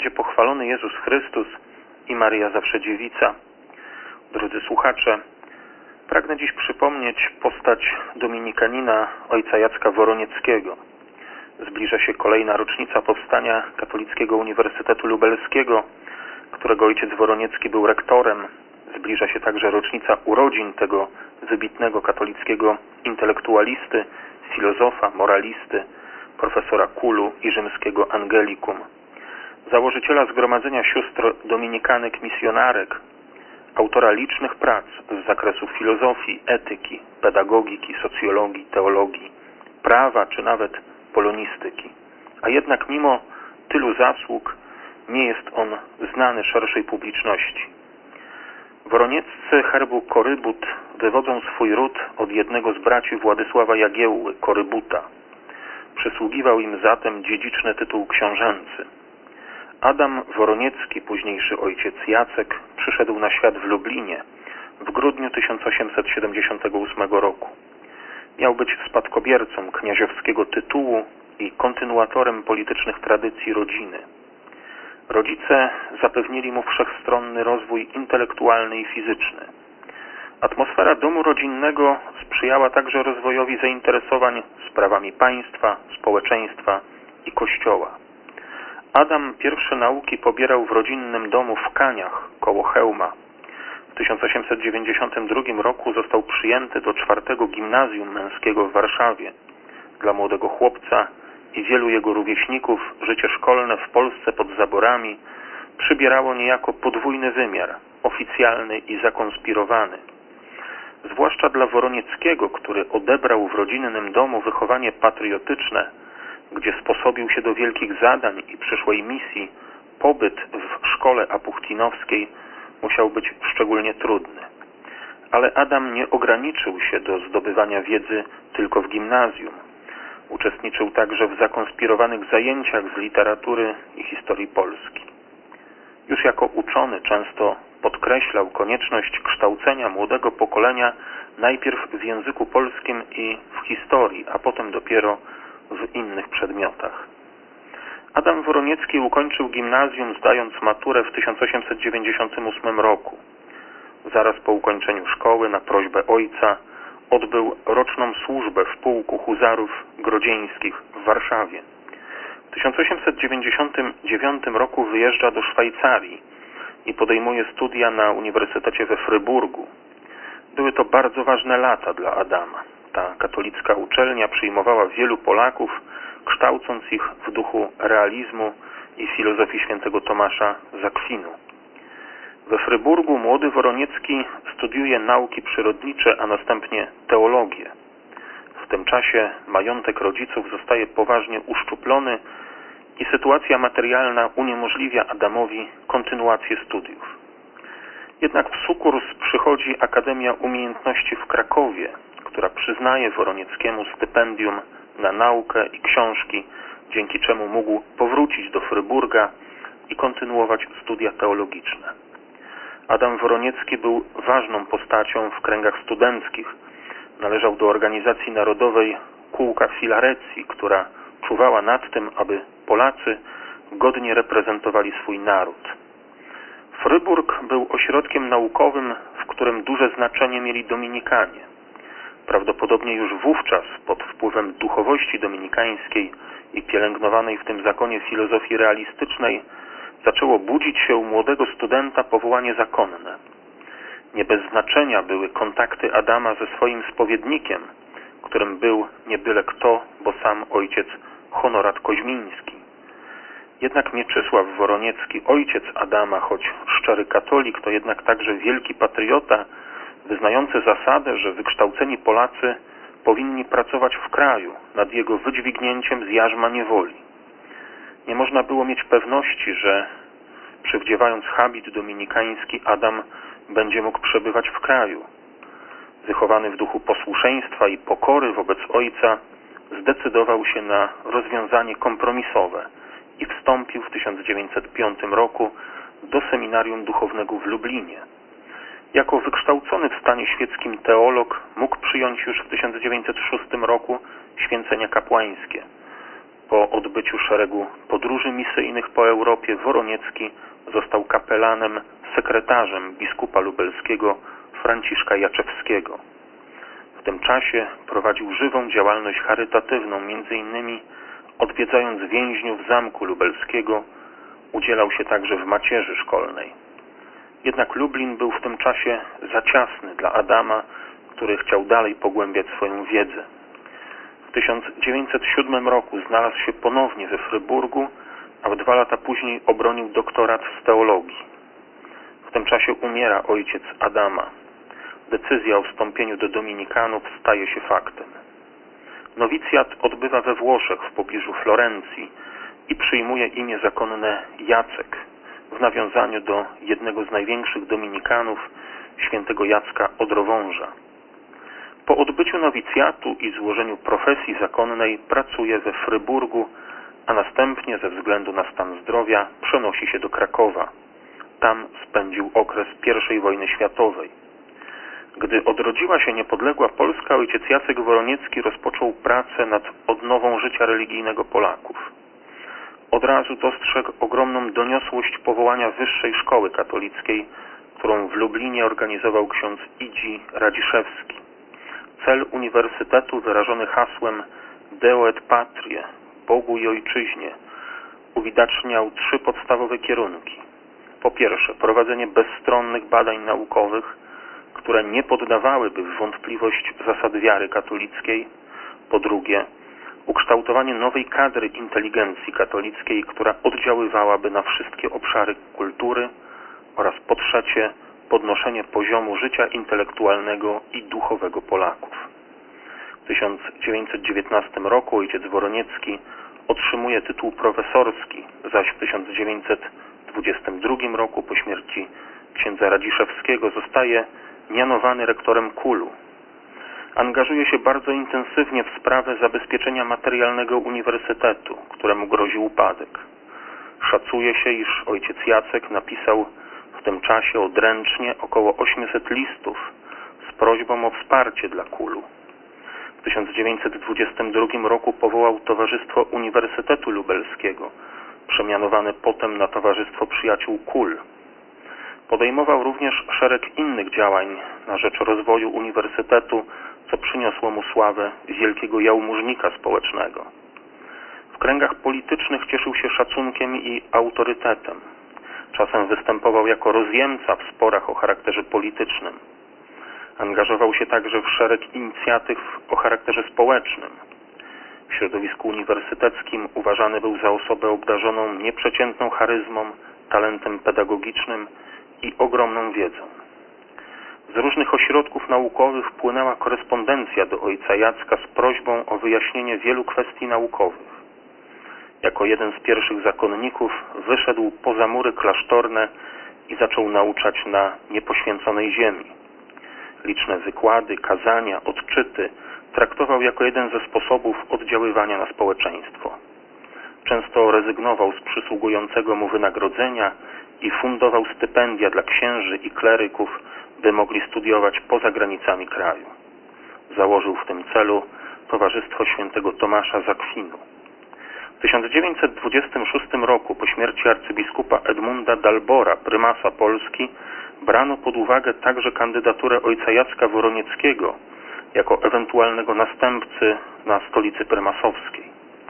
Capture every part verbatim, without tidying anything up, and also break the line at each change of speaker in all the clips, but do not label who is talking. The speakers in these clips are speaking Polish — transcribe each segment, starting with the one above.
będzie pochwalony Jezus Chrystus i Maryja Zawsze Dziewica. Drodzy słuchacze, pragnę dziś przypomnieć postać dominikanina ojca Jacka Woronieckiego. Zbliża się kolejna rocznica powstania Katolickiego Uniwersytetu Lubelskiego, którego ojciec Woroniecki był rektorem. Zbliża się także rocznica urodzin tego wybitnego katolickiego intelektualisty, filozofa, moralisty, profesora Kulu i rzymskiego Angelikum, założyciela Zgromadzenia Sióstr Dominikanek Misjonarek, autora licznych prac z zakresu filozofii, etyki, pedagogiki, socjologii, teologii, prawa czy nawet polonistyki. A jednak mimo tylu zasług nie jest on znany szerszej publiczności. Woronieccy herbu Korybut wywodzą swój ród od jednego z braci Władysława Jagiełły, Korybuta. Przysługiwał im zatem dziedziczny tytuł książęcy. Adam Woroniecki, późniejszy ojciec Jacek, przyszedł na świat w Lublinie w grudniu tysiąc osiemset siedemdziesiątego ósmego roku. Miał być spadkobiercą kniaziowskiego tytułu i kontynuatorem politycznych tradycji rodziny. Rodzice zapewnili mu wszechstronny rozwój intelektualny i fizyczny. Atmosfera domu rodzinnego sprzyjała także rozwojowi zainteresowań sprawami państwa, społeczeństwa i kościoła. Adam pierwsze nauki pobierał w rodzinnym domu w Kaniach koło Chełma. W tysiąc osiemset dziewięćdziesiątym drugim roku został przyjęty do czwartego gimnazjum męskiego w Warszawie. Dla młodego chłopca i wielu jego rówieśników życie szkolne w Polsce pod zaborami przybierało niejako podwójny wymiar, oficjalny i zakonspirowany. Zwłaszcza dla Woronieckiego, który odebrał w rodzinnym domu wychowanie patriotyczne, gdzie sposobił się do wielkich zadań i przyszłej misji, pobyt w szkole apuchtinowskiej musiał być szczególnie trudny. Ale Adam nie ograniczył się do zdobywania wiedzy tylko w gimnazjum. Uczestniczył także w zakonspirowanych zajęciach z literatury i historii Polski. Już jako uczony często podkreślał konieczność kształcenia młodego pokolenia najpierw w języku polskim i w historii, a potem dopiero w innych przedmiotach. Adam Woroniecki ukończył gimnazjum, zdając maturę w tysiąc osiemset dziewięćdziesiątym ósmym roku. Zaraz po ukończeniu szkoły na prośbę ojca odbył roczną służbę w pułku huzarów grodzieńskich w Warszawie. W tysiąc osiemset dziewięćdziesiątym dziewiątym roku wyjeżdża do Szwajcarii i podejmuje studia na Uniwersytecie we Fryburgu. Były to bardzo ważne lata dla Adama. Ta katolicka uczelnia przyjmowała wielu Polaków, kształcąc ich w duchu realizmu i filozofii świętego Tomasza z Akwinu. We Fryburgu młody Woroniecki studiuje nauki przyrodnicze, a następnie teologię. W tym czasie majątek rodziców zostaje poważnie uszczuplony i sytuacja materialna uniemożliwia Adamowi kontynuację studiów. Jednak w sukurs przychodzi Akademia Umiejętności w Krakowie, która przyznaje Woronieckiemu stypendium na naukę i książki, dzięki czemu mógł powrócić do Fryburga i kontynuować studia teologiczne. Adam Woroniecki był ważną postacią w kręgach studenckich. Należał do organizacji narodowej Kółka Filarecji, która czuwała nad tym, aby Polacy godnie reprezentowali swój naród. Fryburg był ośrodkiem naukowym, w którym duże znaczenie mieli dominikanie. Prawdopodobnie już wówczas, pod wpływem duchowości dominikańskiej i pielęgnowanej w tym zakonie filozofii realistycznej, zaczęło budzić się u młodego studenta powołanie zakonne. Nie bez znaczenia były kontakty Adama ze swoim spowiednikiem, którym był nie byle kto, bo sam ojciec Honorat Koźmiński. Jednak Mieczysław Woroniecki, ojciec Adama, choć szczery katolik, to jednak także wielki patriota, wyznający zasadę, że wykształceni Polacy powinni pracować w kraju nad jego wydźwignięciem z jarzma niewoli. Nie można było mieć pewności, że przywdziewając habit dominikański Adam będzie mógł przebywać w kraju. Wychowany w duchu posłuszeństwa i pokory wobec ojca, zdecydował się na rozwiązanie kompromisowe i wstąpił w tysiąc dziewięćset piątym roku do seminarium duchownego w Lublinie. Jako wykształcony w stanie świeckim teolog mógł przyjąć już w tysiąc dziewięćset szóstym roku święcenia kapłańskie. Po odbyciu szeregu podróży misyjnych po Europie Woroniecki został kapelanem, sekretarzem biskupa lubelskiego Franciszka Jaczewskiego. W tym czasie prowadził żywą działalność charytatywną, między innymi odwiedzając więźniów zamku lubelskiego, udzielał się także w macierzy szkolnej. Jednak Lublin był w tym czasie za ciasny dla Adama, który chciał dalej pogłębiać swoją wiedzę. W tysiąc dziewięćset siódmym roku znalazł się ponownie we Fryburgu, a w dwa lata później obronił doktorat z teologii. W tym czasie umiera ojciec Adama. Decyzja o wstąpieniu do dominikanów staje się faktem. Nowicjat odbywa we Włoszech w pobliżu Florencji i przyjmuje imię zakonne Jacek w nawiązaniu do jednego z największych dominikanów, świętego Jacka Odrowąża. Po odbyciu nowicjatu i złożeniu profesji zakonnej pracuje we Fryburgu, a następnie ze względu na stan zdrowia przenosi się do Krakowa. Tam spędził okres pierwszej wojny światowej. Gdy odrodziła się niepodległa Polska, ojciec Jacek Woroniecki rozpoczął pracę nad odnową życia religijnego Polaków. Od razu dostrzegł ogromną doniosłość powołania Wyższej Szkoły Katolickiej, którą w Lublinie organizował ksiądz Idzi Radziszewski. Cel uniwersytetu wyrażony hasłem Deo et Patrie, Bogu i Ojczyźnie, uwidaczniał trzy podstawowe kierunki. Po pierwsze, prowadzenie bezstronnych badań naukowych, które nie poddawałyby w wątpliwość zasad wiary katolickiej. Po drugie, ukształtowanie nowej kadry inteligencji katolickiej, która oddziaływałaby na wszystkie obszary kultury. Oraz po trzecie, podnoszenie poziomu życia intelektualnego i duchowego Polaków. W tysiąc dziewięćset dziewiętnastym roku ojciec Woroniecki otrzymuje tytuł profesorski, zaś w tysiąc dziewięćset dwudziestym drugim roku po śmierci księdza Radziszewskiego zostaje mianowany rektorem Kulu. Angażuje się bardzo intensywnie w sprawę zabezpieczenia materialnego uniwersytetu, któremu grozi upadek. Szacuje się, iż ojciec Jacek napisał w tym czasie odręcznie około osiemset listów z prośbą o wsparcie dla Kulu. W tysiąc dziewięćset dwudziestym drugim roku powołał Towarzystwo Uniwersytetu Lubelskiego, przemianowane potem na Towarzystwo Przyjaciół Kul. Podejmował również szereg innych działań na rzecz rozwoju uniwersytetu, co przyniosło mu sławę wielkiego jałmużnika społecznego. W kręgach politycznych cieszył się szacunkiem i autorytetem. Czasem występował jako rozjemca w sporach o charakterze politycznym. Angażował się także w szereg inicjatyw o charakterze społecznym. W środowisku uniwersyteckim uważany był za osobę obdarzoną nieprzeciętną charyzmą, talentem pedagogicznym i ogromną wiedzą. Z różnych ośrodków naukowych wpłynęła korespondencja do ojca Jacka z prośbą o wyjaśnienie wielu kwestii naukowych. Jako jeden z pierwszych zakonników wyszedł poza mury klasztorne i zaczął nauczać na niepoświęconej ziemi. Liczne wykłady, kazania, odczyty traktował jako jeden ze sposobów oddziaływania na społeczeństwo. Często rezygnował z przysługującego mu wynagrodzenia i fundował stypendia dla księży i kleryków, by mogli studiować poza granicami kraju. Założył w tym celu Towarzystwo Świętego Tomasza z Akwinu. W tysiąc dziewięćset dwudziestym szóstym roku, po śmierci arcybiskupa Edmunda Dalbora, prymasa Polski, brano pod uwagę także kandydaturę ojca Jacka Woronieckiego jako ewentualnego następcy na stolicy prymasowskiej.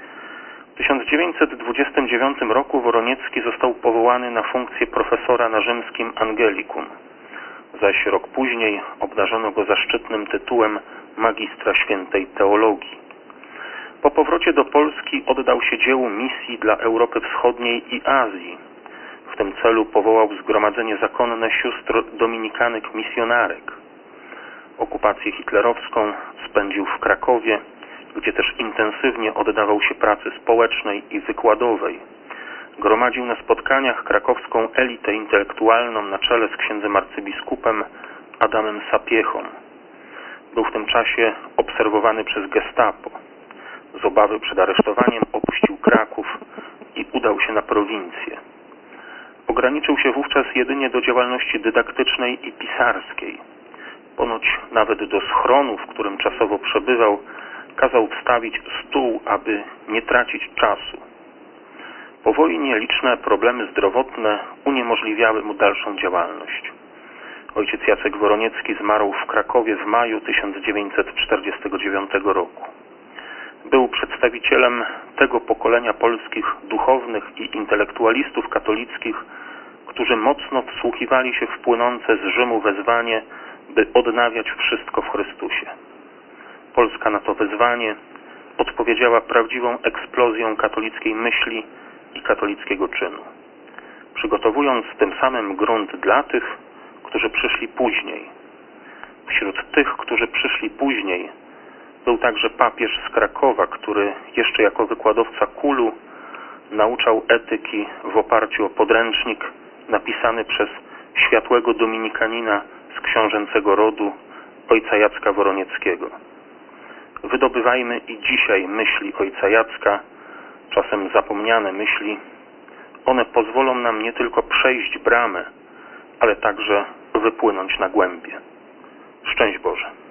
W tysiąc dziewięćset dwudziestym dziewiątym roku Woroniecki został powołany na funkcję profesora na rzymskim Angelicum, zaś rok później obdarzono go zaszczytnym tytułem magistra świętej teologii. Po powrocie do Polski oddał się dziełu misji dla Europy Wschodniej i Azji. W tym celu powołał zgromadzenie zakonne sióstr dominikanek misjonarek. Okupację hitlerowską spędził w Krakowie, gdzie też intensywnie oddawał się pracy społecznej i wykładowej. Gromadził na spotkaniach krakowską elitę intelektualną na czele z księdzem arcybiskupem Adamem Sapiechą. Był w tym czasie obserwowany przez gestapo. Z obawy przed aresztowaniem opuścił Kraków i udał się na prowincję. Ograniczył się wówczas jedynie do działalności dydaktycznej i pisarskiej. Ponoć nawet do schronu, w którym czasowo przebywał, kazał wstawić stół, aby nie tracić czasu. Po wojnie liczne problemy zdrowotne uniemożliwiały mu dalszą działalność. Ojciec Jacek Woroniecki zmarł w Krakowie w maju tysiąc dziewięćset czterdziestego dziewiątego roku. Był przedstawicielem tego pokolenia polskich duchownych i intelektualistów katolickich, którzy mocno wsłuchiwali się w płynące z Rzymu wezwanie, by odnawiać wszystko w Chrystusie. Polska na to wezwanie odpowiedziała prawdziwą eksplozją katolickiej myśli i katolickiego czynu, przygotowując tym samym grunt dla tych, którzy przyszli później. Wśród tych, którzy przyszli później, był także papież z Krakowa, który jeszcze jako wykładowca kulu nauczał etyki w oparciu o podręcznik napisany przez światłego dominikanina z książęcego rodu, ojca Jacka Woronieckiego. Wydobywajmy i dzisiaj myśli ojca Jacka, czasem zapomniane myśli. One pozwolą nam nie tylko przejść bramę, ale także wypłynąć na głębie. Szczęść Boże.